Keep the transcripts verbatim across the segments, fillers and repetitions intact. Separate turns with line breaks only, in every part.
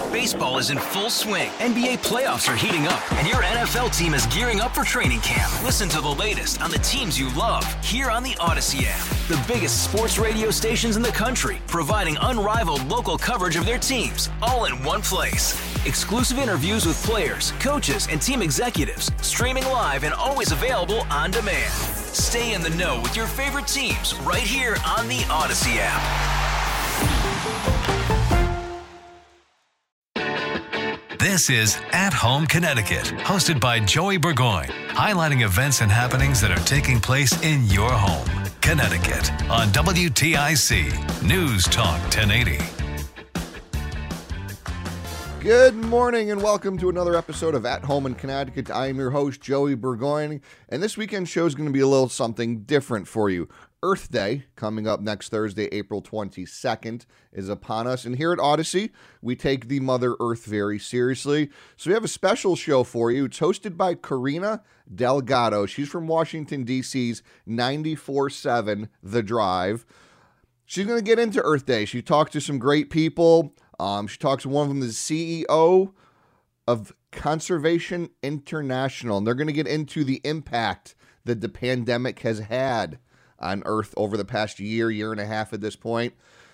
Baseball is in full swing. N B A playoffs are heating up, and your N F L team is gearing up for training camp. Listen to the latest on the teams you love here on the Odyssey app. The biggest sports radio stations in the country, providing unrivaled local coverage of their teams, all in one place. Exclusive interviews with players, coaches, and team executives, streaming live and always available on demand. Stay in the know with your favorite teams right here on the Odyssey app.
This is At Home Connecticut, hosted by Joey Burgoyne, highlighting events and happenings that are taking place in your home, Connecticut, on W T I C News Talk ten eighty.
Good morning and welcome to another episode of At Home in Connecticut. I am your host, Joey Burgoyne, and this weekend show is going to be a little something different for you. Earth Day, coming up next Thursday, April twenty-second, is upon us. And here at Odyssey, we take the Mother Earth very seriously. So we have a special show for you. It's hosted by Karina Delgado. She's from Washington, D C's ninety-four seven The Drive. She's going to get into Earth Day. She talked to some great people. Um, she talks to one of them, the C E O of Conservation International. And they're going to get into the impact that the pandemic has had on Earth over the past year, year and a half at this point.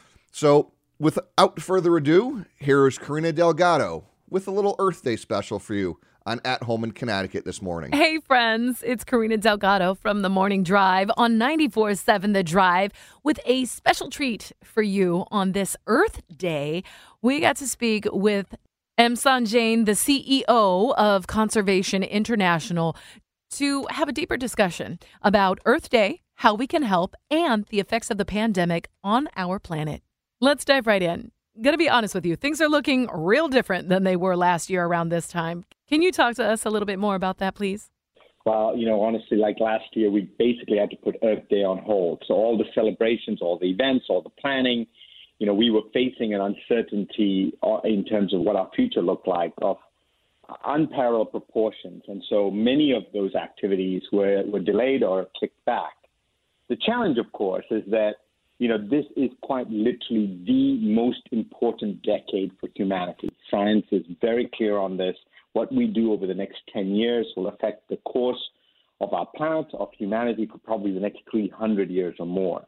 So without further ado, here is Karina Delgado with a little Earth Day special for you on At Home in Connecticut this morning.
Hey friends, it's Karina Delgado from The Morning Drive on ninety-four seven The Drive with a special treat for you on this Earth Day. We got to speak with M. Sanjayan, the C E O of Conservation International, to have a deeper discussion about Earth Day, how we can help, and the effects of the pandemic on our planet. Let's dive right in. Gonna be honest with you, things are looking real different than they were last year around this time. Can you talk to us a little bit more about that, please?
Well, you know, honestly, like last year, we basically had to put Earth Day on hold. So all the celebrations, all the events, all the planning, you know, we were facing an uncertainty in terms of what our future looked like of unparalleled proportions. And so many of those activities were, were delayed or kicked back. The challenge, of course, is that, you know, this is quite literally the most important decade for humanity. Science is very clear on this. What we do over the next ten years will affect the course of our planet, of humanity, for probably the next three hundred years or more.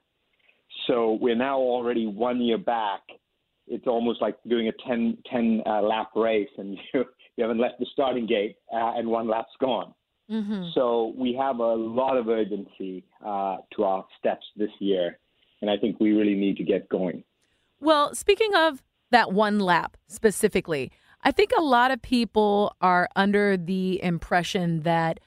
So we're now already one year back. It's almost like doing a ten, ten uh, lap race, and you, you haven't left the starting gate, uh, and one lap's gone. Mm-hmm. So we have a lot of urgency uh, to our steps this year, and I think we really need to get going.
Well, speaking of that one lap specifically, I think a lot of people are under the impression that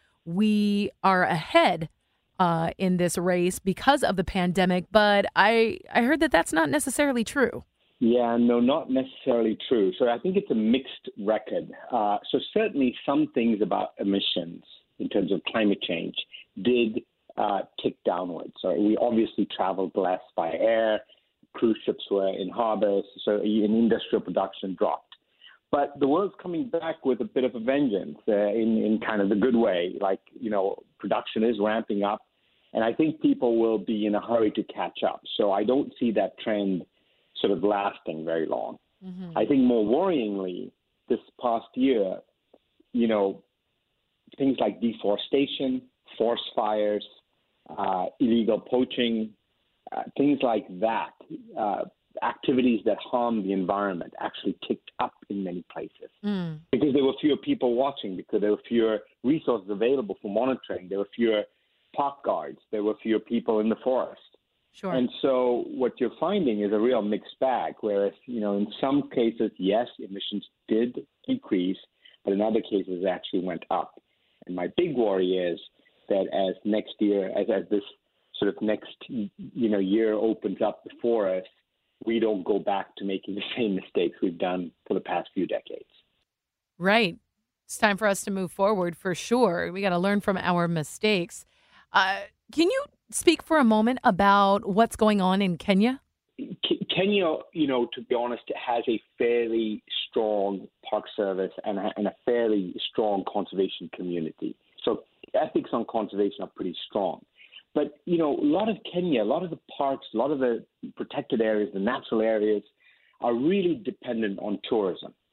we are ahead uh, in this race because of the pandemic, but I, I heard that that's not necessarily true.
Yeah, no, not necessarily true. So I think it's a mixed record. Uh, so certainly some things about emissions in terms of climate change did uh, tick downwards. So we obviously traveled less by air, cruise ships were in harbors, so in industrial production dropped. But the world's coming back with a bit of a vengeance uh, in, in kind of the good way. Like, you know, production is ramping up, and I think people will be in a hurry to catch up. So I don't see that trend sort of lasting very long. Mm-hmm. I think more worryingly, this past year, you know, things like deforestation, forest fires, uh, illegal poaching, uh, things like that, uh, activities that harm the environment actually ticked up in many places mm. because there were fewer people watching, because there were fewer resources available for monitoring, there were fewer park guards, there were fewer people in the forest.
Sure.
And so what you're finding is a real mixed bag, whereas, you know, in some cases, yes, emissions did decrease, but in other cases, it actually went up. And my big worry is that as next year, as, as this sort of next, you know, year opens up before us, we don't go back to making the same mistakes we've done for the past few decades.
Right. It's time for us to move forward for sure. We got to learn from our mistakes. Uh, can you speak for a moment about what's going on in Kenya?
K- Kenya, you know, to be honest, has a fairly strong park service and a, and a fairly strong conservation community. So ethics on conservation are pretty strong. But, you know, a lot of Kenya, a lot of the parks, a lot of the protected areas, the natural areas are really dependent on tourism.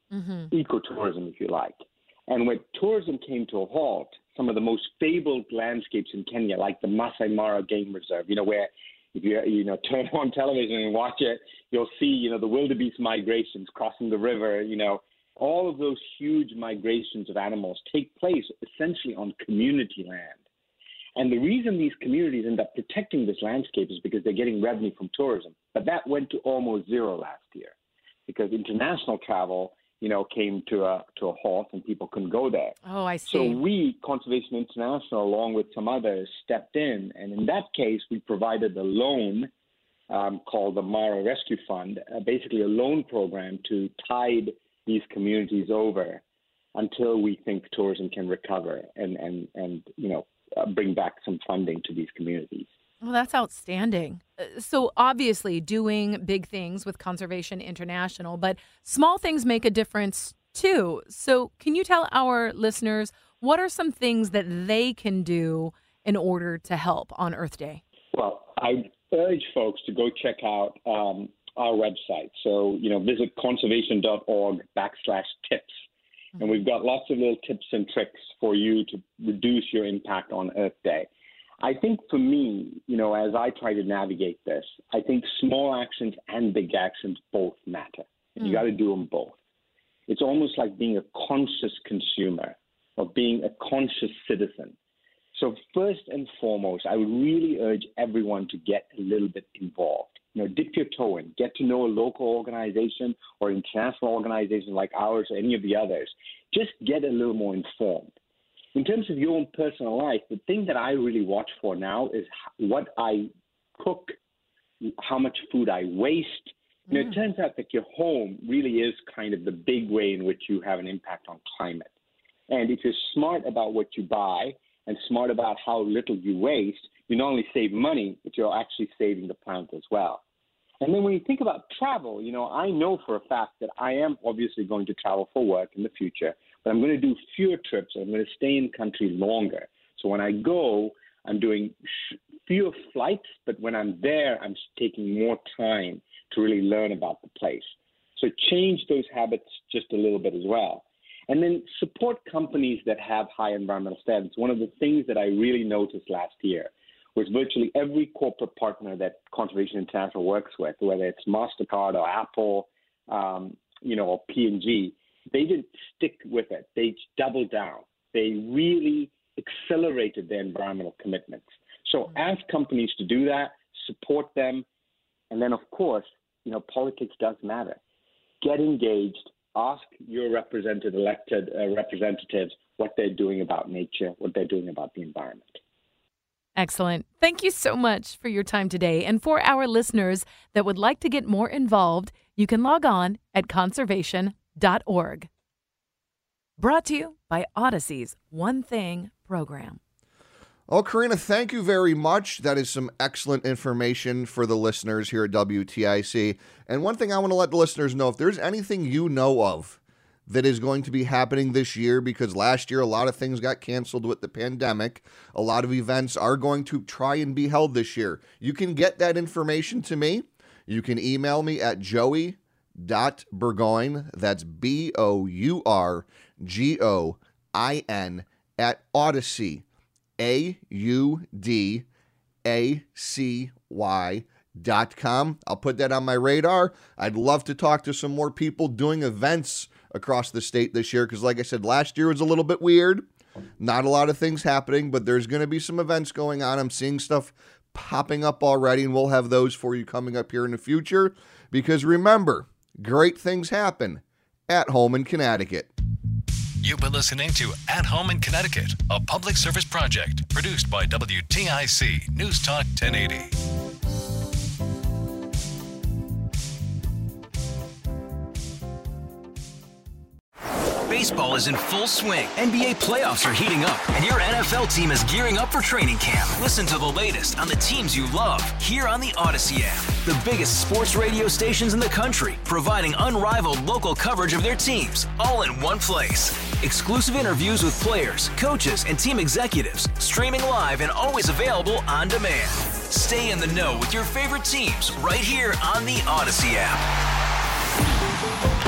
mm-hmm. ecotourism, if you like. And when tourism came to a halt, some of the most fabled landscapes in Kenya, like the Masai Mara Game Reserve, you know, where if you you know turn on television and watch it, you'll see, you know, the wildebeest migrations crossing the river, you know, all of those huge migrations of animals take place essentially on community land. And the reason these communities end up protecting this landscape is because they're getting revenue from tourism. But that went to almost zero last year because international travel, you know, came to a to a halt and people couldn't go there.
Oh, I see.
So we, Conservation International, along with some others, stepped in. And in that case, we provided a loan um, called the Mara Rescue Fund, uh, basically a loan program to tide these communities over until we think tourism can recover and, and, and you know, uh, bring back some funding to these communities.
Well, that's outstanding. Uh, So obviously doing big things with Conservation International, but small things make a difference too. So can you tell our listeners what are some things that they can do in order to help on Earth Day?
Well, I urge folks to go check out um, our website. So, you know, visit conservation.org backslash tips. And we've got lots of little tips and tricks for you to reduce your impact on Earth Day. I think for me, you know, as I try to navigate this, I think small actions and big actions both matter. And you got to do them both. It's almost like being a conscious consumer or being a conscious citizen. So first and foremost, I would really urge everyone to get a little bit involved. You know, dip your toe in, get to know a local organization or international organization like ours or any of the others. Just get a little more informed. In terms of your own personal life, the thing that I really watch for now is what I cook, how much food I waste. You know, mm. It turns out that your home really is kind of the big way in which you have an impact on climate. And if you're smart about what you buy and smart about how little you waste, you not only save money, but you're actually saving the planet as well. And then when you think about travel, you know, I know for a fact that I am obviously going to travel for work in the future, but I'm going to do fewer trips. I'm going to stay in country longer. So when I go, I'm doing fewer flights, but when I'm there, I'm taking more time to really learn about the place. So change those habits just a little bit as well. And then support companies that have high environmental standards. One of the things that I really noticed last year was virtually every corporate partner that Conservation International works with, whether it's MasterCard or Apple, um, you know, or P and G, they didn't stick with it. They doubled down. They really accelerated their environmental commitments. So ask companies to do that, support them, and then, of course, you know, politics does matter. Get engaged. Ask your represented, elected uh, representatives what they're doing about nature, what they're doing about the environment.
Excellent. Thank you so much for your time today. And for our listeners that would like to get more involved, you can log on at conservation dot org. Brought to you by Odyssey's One Thing program.
Oh, Karina, thank you very much. That is some excellent information for the listeners here at W T I C. And one thing I want to let the listeners know, if there's anything you know of that is going to be happening this year, because last year a lot of things got canceled with the pandemic, a lot of events are going to try and be held this year. You can get that information to me. You can email me at joey dot burgoyne, that's B O U R G O I N, at Odyssey, A U D A C Y dot com. I'll put that on my radar. I'd love to talk to some more people doing events across the state this year, because like I said, last year was a little bit weird. Not a lot of things happening, but there's going to be some events going on. I'm seeing stuff popping up already, and we'll have those for you coming up here in the future, because remember, great things happen at home in Connecticut.
You've been listening to At Home in Connecticut, a public service project produced by W T I C News Talk ten eighty.
Baseball is in full swing. N B A playoffs are heating up, and your N F L team is gearing up for training camp. Listen to the latest on the teams you love here on the Odyssey app. The biggest sports radio stations in the country, providing unrivaled local coverage of their teams, all in one place. Exclusive interviews with players, coaches, and team executives, streaming live and always available on demand. Stay in the know with your favorite teams right here on the Odyssey app.